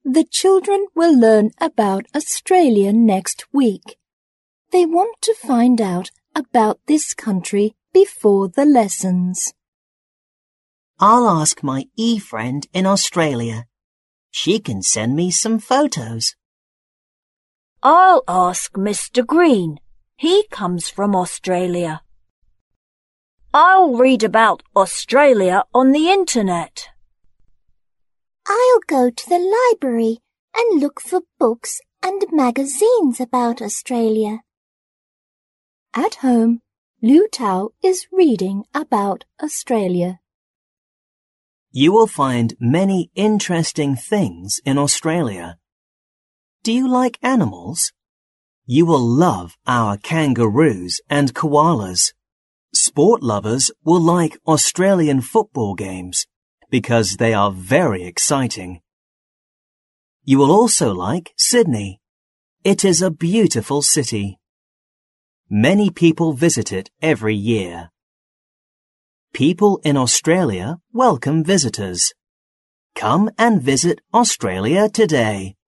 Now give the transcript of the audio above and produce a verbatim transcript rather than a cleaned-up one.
The children will learn about Australia next week. They want to find out about this country before the lessons. I'll ask my e-friend in Australia. She can send me some photos. I'll ask Mister Green. He comes from Australia. I'll read about Australia on the internet. I'll go to the library and look for books and magazines about Australia. At home, Lu Tao is reading about Australia. You will find many interesting things in Australia. Do you like animals? You will love our kangaroos and koalas. Sport lovers will like Australian football games because they are very exciting. You will also like Sydney. It is a beautiful city. Many people visit it every year. People in Australia welcome visitors. Come and visit Australia today.